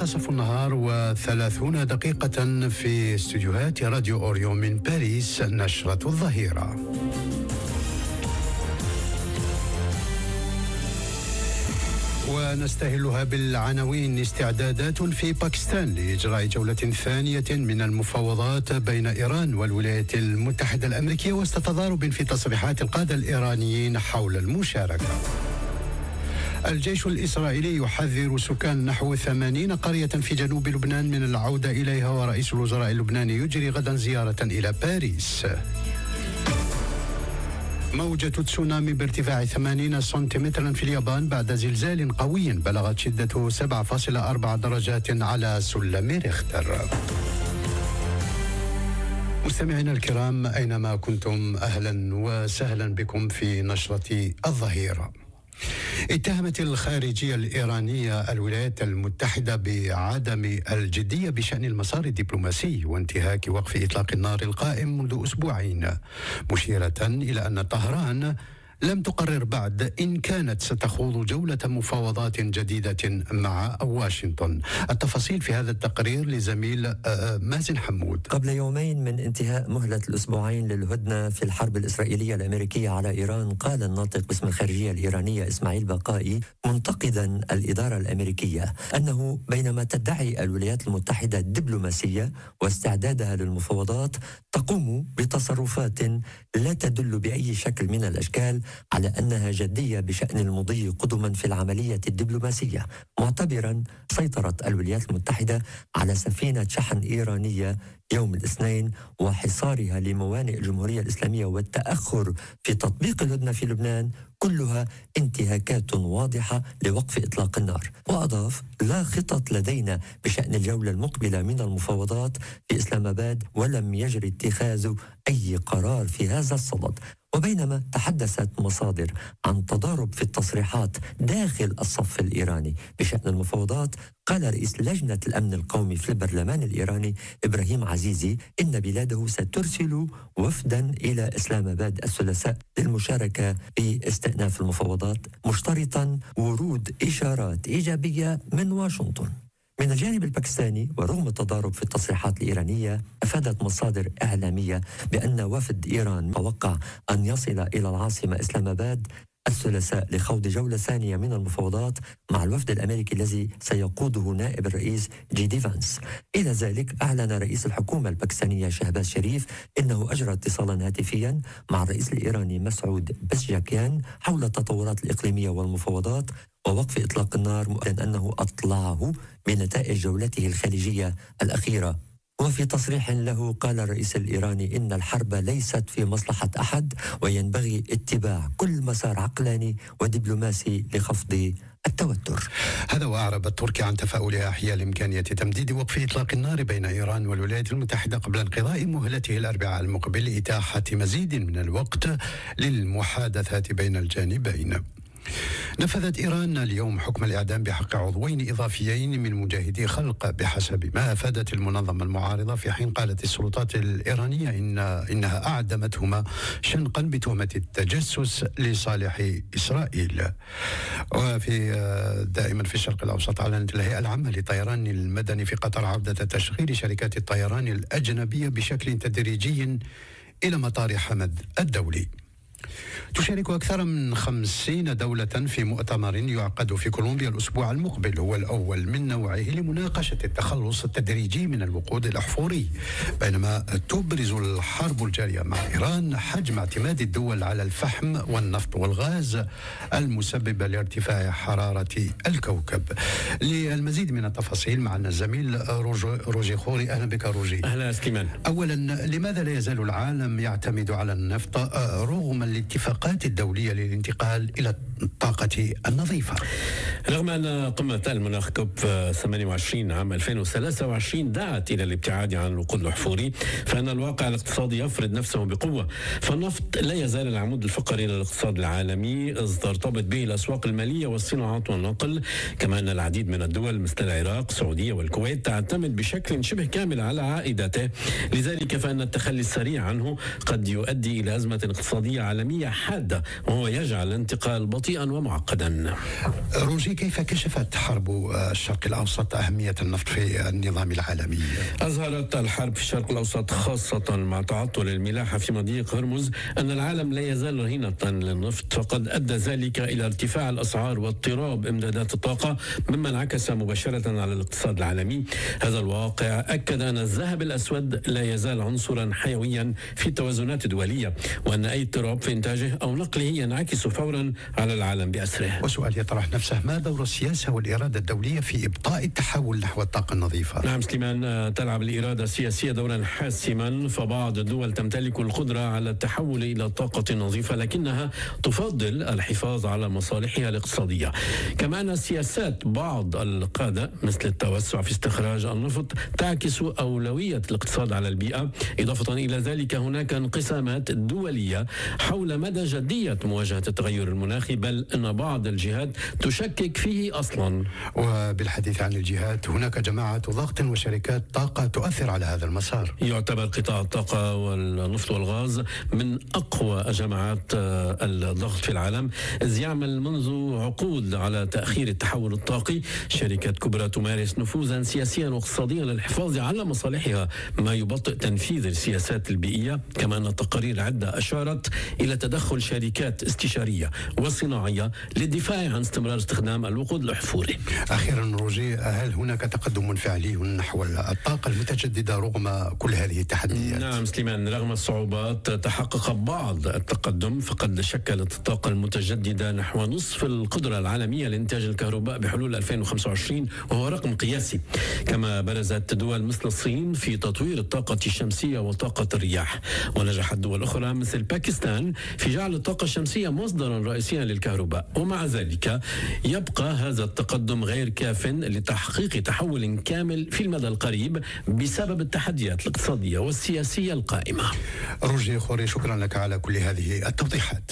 منتصف النهار و30 دقيقة في استديوهات راديو أوريون من باريس، نشرة الظهيرة. ونستهلها بالعناوين. استعدادات في باكستان لإجراء جولة ثانية من المفاوضات بين إيران والولايات المتحدة الأمريكية وسط تضارب في تصريحات القادة الإيرانيين حول المشاركة. الجيش الإسرائيلي يحذر سكان نحو 80 قرية في جنوب لبنان من العودة إليها، ورئيس الوزراء اللبناني يجري غدا زيارة إلى باريس. موجة تسونامي بارتفاع 80 سنتيمترا في اليابان بعد زلزال قوي بلغت شدته 7.4 درجات على سلم ريختر. مستمعينا الكرام أينما كنتم، أهلا وسهلا بكم في نشرة الظهيرة. اتهمت الخارجية الإيرانية الولايات المتحدة بعدم الجدية بشأن المسار الدبلوماسي وانتهاك وقف إطلاق النار القائم منذ أسبوعين، مشيرة إلى أن طهران لم تقرر بعد إن كانت ستخوض جولة مفاوضات جديدة مع واشنطن. التفاصيل في هذا التقرير لزميل مازن حمود. قبل يومين من انتهاء مهلة الأسبوعين للهدنة في الحرب الإسرائيلية الأمريكية على إيران، قال الناطق باسم الخارجية الإيرانية إسماعيل بقائي منتقدا الإدارة الأمريكية أنه بينما تدعي الولايات المتحدة الدبلوماسية واستعدادها للمفاوضات، تقوم بتصرفات لا تدل بأي شكل من الأشكال على أنها جدية بشأن المضي قدما في العملية الدبلوماسية، معتبرا سيطرة الولايات المتحدة على سفينة شحن إيرانية يوم الاثنين وحصارها لموانئ الجمهورية الإسلامية والتأخر في تطبيق الهدنة في لبنان كلها انتهاكات واضحة لوقف إطلاق النار. وأضاف: لا خطط لدينا بشأن الجولة المقبلة من المفاوضات في إسلام آباد، ولم يجري اتخاذ أي قرار في هذا الصدد. وبينما تحدثت مصادر عن تضارب في التصريحات داخل الصف الإيراني بشأن المفاوضات، قال رئيس لجنة الأمن القومي في البرلمان الإيراني إبراهيم عزيزي إن بلاده سترسل وفدا إلى إسلام آباد الثلاثاء للمشاركة في استئناف المفاوضات، مشترطا ورود إشارات إيجابية من واشنطن. من الجانب الباكستاني، ورغم التضارب في التصريحات الإيرانية، أفادت مصادر إعلامية بأن وفد إيران توقع أن يصل إلى العاصمة إسلام آباد الثلاثاء لخوض جولة ثانية من المفاوضات مع الوفد الأمريكي الذي سيقوده نائب الرئيس جي دي فانس. إلى ذلك أعلن رئيس الحكومة الباكستانية شهباز شريف إنه أجرى اتصالا هاتفيا مع الرئيس الإيراني مسعود بزشكيان حول التطورات الإقليمية والمفاوضات ووقف إطلاق النار، مؤكدا أنه أطلعه بنتائج جولته الخارجية الأخيرة. وفي تصريح له قال الرئيس الإيراني إن الحرب ليست في مصلحة أحد، وينبغي اتباع كل مسار عقلاني ودبلوماسي لخفض التوتر. هذا وأعربت تركيا عن تفاؤلها حيال إمكانية تمديد وقف إطلاق النار بين إيران والولايات المتحدة قبل انقضاء مهلته الأربعاء المقبل لإتاحة مزيد من الوقت للمحادثات بين الجانبين. نفذت إيران اليوم حكم الإعدام بحق عضوين إضافيين من مجاهدي خلق بحسب ما أفادت المنظمة المعارضة، في حين قالت السلطات الإيرانية إنها أعدمتهما شنقا بتهمة التجسس لصالح إسرائيل. وفي دائما في الشرق الأوسط، أعلنت الهيئة العامة للطيران المدني في قطر عودة تشغيل شركات الطيران الأجنبية بشكل تدريجي إلى مطار حمد الدولي. تشارك أكثر من 50 دولة في مؤتمر يعقد في كولومبيا الأسبوع المقبل، هو الأول من نوعه لمناقشة التخلص التدريجي من الوقود الأحفوري، بينما تبرز الحرب الجارية مع إيران حجم اعتماد الدول على الفحم والنفط والغاز المسببة لارتفاع حرارة الكوكب. للمزيد من التفاصيل معنا الزميل روجي خوري. أهلا بك روجي. أهلا سليمان. أولا، لماذا لا يزال العالم يعتمد على النفط رغم الاتفاقات الدولية للانتقال إلى الطاقة النظيفة؟ رغم أن قمة المناخ كوب 28 عام 2023 دعت إلى الابتعاد عن الوقود الأحفوري، فإن الواقع الاقتصادي يفرض نفسه بقوة. فالنفط لا يزال العمود الفقري للاقتصاد العالمي، ترتبط به الأسواق المالية والصناعات والنقل، كما أن العديد من الدول مثل العراق، السعودية والكويت تعتمد بشكل شبه كامل على عائداته. لذلك فإن التخلي السريع عنه قد يؤدي إلى أزمة اقتصادية عالمية حادة، وهو يجعل الانتقال بطيء بطيئا ومعقدا. روجي، كيف كشفت حرب الشرق الأوسط أهمية النفط في النظام العالمي؟ أظهرت الحرب في الشرق الأوسط خاصة مع تعطل الملاحة في مضيق هرمز أن العالم لا يزال رهينة للنفط، فقد أدى ذلك إلى ارتفاع الأسعار واضطراب إمدادات الطاقة، مما انعكس مباشرة على الاقتصاد العالمي. هذا الواقع أكد أن الذهب الأسود لا يزال عنصرا حيويا في التوازنات الدولية، وأن أي اضطراب في إنتاجه أو نقله ينعكس فورا على العالم بأسره. وسؤال يطرح نفسه: ما دور السياسة والإرادة الدولية في إبطاء التحول نحو الطاقة النظيفة؟ نعم سليمان، تلعب الإرادة السياسية دورا حاسما، فبعض الدول تمتلك القدرة على التحول إلى الطاقة النظيفة لكنها تفضل الحفاظ على مصالحها الاقتصادية. كما أن سياسات بعض القادة مثل التوسع في استخراج النفط تعكس أولوية الاقتصاد على البيئة. إضافة إلى ذلك هناك انقسامات دولية حول مدى جدية مواجهة التغير المناخي، بل أن بعض الجهات تشكك فيه أصلا. وبالحديث عن الجهات، هناك جماعات ضغط وشركات طاقة تؤثر على هذا المسار. يعتبر قطاع الطاقة والنفط والغاز من أقوى جماعات الضغط في العالم، إذ يعمل منذ عقود على تأخير التحول الطاقي. شركات كبرى تمارس نفوذا سياسيا واقتصاديا للحفاظ على مصالحها، ما يبطئ تنفيذ السياسات البيئية. كما أن تقارير عدة أشارت إلى تدخل شركات استشارية وصناعية للدفاع عن استمرار استخدام الوقود الأحفوري. أخيرا روجي، هل هناك تقدم فعلي نحو الطاقة المتجددة رغم كل هذه التحديات؟ نعم سليمان، رغم الصعوبات تحقق بعض التقدم، فقد شكلت الطاقة المتجددة نحو نصف القدرة العالمية لإنتاج الكهرباء بحلول 2025، وهو رقم قياسي. كما برزت دول مثل الصين في تطوير الطاقة الشمسية وطاقة الرياح، ونجحت دول أخرى مثل باكستان في جعل الطاقة الشمسية مصدرا رئيسيا للكهرباء. ومع ذلك يبقى هذا التقدم غير كاف لتحقيق تحول كامل في المدى القريب بسبب التحديات الاقتصادية والسياسية القائمة. روجي خوري، شكرا لك على كل هذه التوضيحات.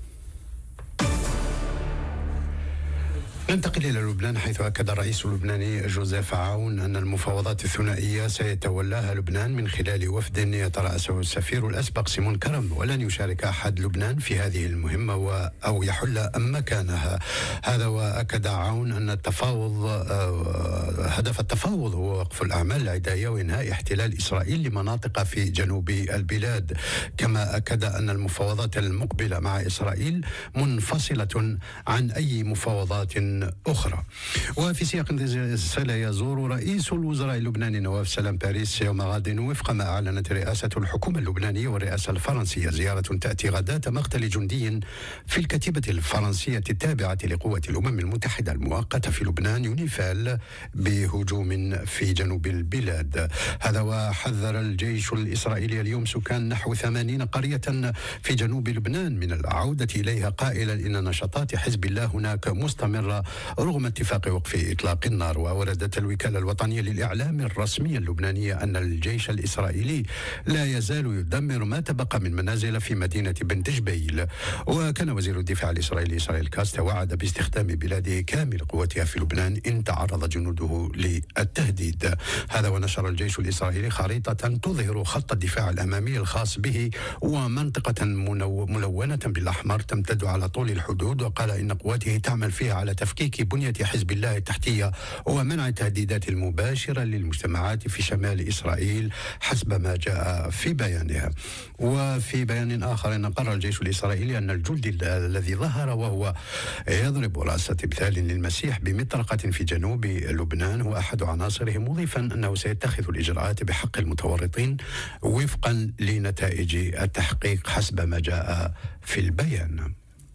ننتقل إلى لبنان، حيث أكد الرئيس اللبناني جوزيف عون أن المفاوضات الثنائية سيتولاها لبنان من خلال وفد يترأسه السفير الأسبق سيمون كرم، ولن يشارك أحد لبنان في هذه المهمة أو يحل مكانها. هذا وأكد عون أن هدف التفاوض هو وقف الأعمال العدائية وإنهاء احتلال إسرائيل لمناطق في جنوب البلاد. كما أكد أن المفاوضات المقبلة مع إسرائيل منفصلة عن أي مفاوضات أخرى. وفي سياق سيزور رئيس الوزراء اللبناني نواف سلام باريس يوم غد وفق ما أعلنت رئاسة الحكومة اللبنانية والرئاسة الفرنسية. زيارة تأتي غداة مقتل جندي في الكتيبة الفرنسية التابعة لقوة الأمم المتحدة المؤقتة في لبنان يونيفال بهجوم في جنوب البلاد. هذا وحذر الجيش الإسرائيلي اليوم سكان نحو 80 قرية في جنوب لبنان من العودة إليها، قائلا إن نشاطات حزب الله هناك مستمرة رغم اتفاق وقف إطلاق النار. وأوردت الوكالة الوطنية للإعلام الرسمية اللبنانية أن الجيش الإسرائيلي لا يزال يدمر ما تبقى من منازل في مدينة بنت جبيل. وكان وزير الدفاع الإسرائيلي إسرائيل كاتز توعد باستخدام بلاده كامل قوتها في لبنان إن تعرض جنوده للتهديد. هذا ونشر الجيش الإسرائيلي خريطة تظهر خط الدفاع الأمامي الخاص به ومنطقة ملونة بالأحمر تمتد على طول الحدود، وقال إن قوته تعمل فيها على تفكيك بنية حزب الله التحتية ومنع التهديدات المباشرة للمجتمعات في شمال إسرائيل حسب ما جاء في بيانها. وفي بيان آخر أن قرر الجيش الإسرائيلي أن الجندي الذي ظهر وهو يضرب رأس تمثال للمسيح بمطرقة في جنوب لبنان هو أحد عناصره، مضيفا أنه سيتخذ الإجراءات بحق المتورطين وفقا لنتائج التحقيق حسب ما جاء في البيان.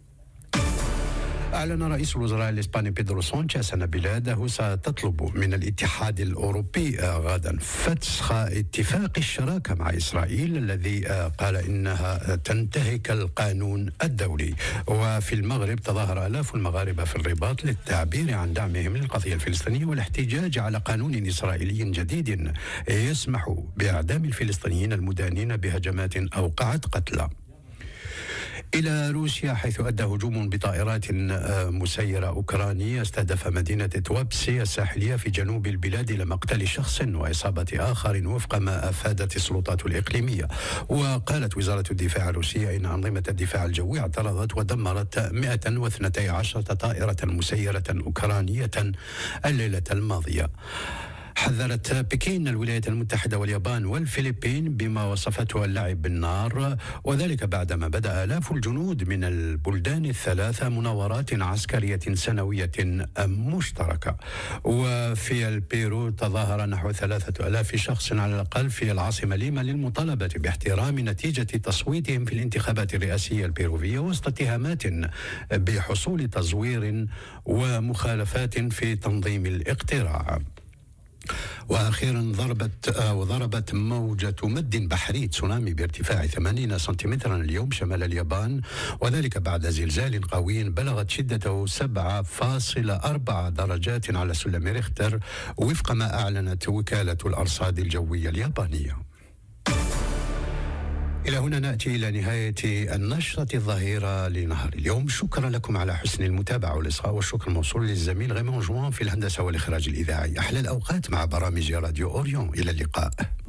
أعلن رئيس الوزراء الإسباني بيدرو سانشيز أن بلاده ستطلب من الاتحاد الأوروبي غدا فسخ اتفاق الشراكة مع إسرائيل الذي قال إنها تنتهك القانون الدولي. وفي المغرب تظاهر آلاف المغاربة في الرباط للتعبير عن دعمهم للقضية الفلسطينية والاحتجاج على قانون إسرائيلي جديد يسمح بإعدام الفلسطينيين المدانين بهجمات أوقعت قتلى. إلى روسيا، حيث أدى هجوم بطائرات مسيرة أوكرانية استهدف مدينة توبسي الساحلية في جنوب البلاد إلى مقتل شخص وإصابة آخر وفق ما أفادت السلطات الإقليمية. وقالت وزارة الدفاع الروسية إن أنظمة الدفاع الجوي اعترضت ودمرت 112 طائرة مسيرة أوكرانية الليلة الماضية. حذرت بكين الولايات المتحدة واليابان والفلبين بما وصفته اللعب بالنار، وذلك بعدما بدأ آلاف الجنود من البلدان الثلاثة مناورات عسكرية سنوية مشتركة. وفي البيرو تظاهر نحو 3000 شخص على الأقل في العاصمة ليما للمطالبة باحترام نتيجة تصويتهم في الانتخابات الرئاسية البيروفية وسط اتهامات بحصول تزوير ومخالفات في تنظيم الاقتراع. وأخيرا ضربت موجة مد بحري تسونامي بارتفاع 80 سنتيمترا اليوم شمال اليابان، وذلك بعد زلزال قوي بلغت شدته 7.4 درجات على سلم ريختر وفق ما أعلنت وكالة الأرصاد الجوية اليابانية. إلى هنا نأتي إلى نهاية النشرة الظهيرة لنهار اليوم. شكرا لكم على حسن المتابعة والإصغاء، والشكر موصول للزميل غيمون جوان في الهندسة والإخراج الإذاعي. أحلى الأوقات مع برامج راديو أوريون. إلى اللقاء.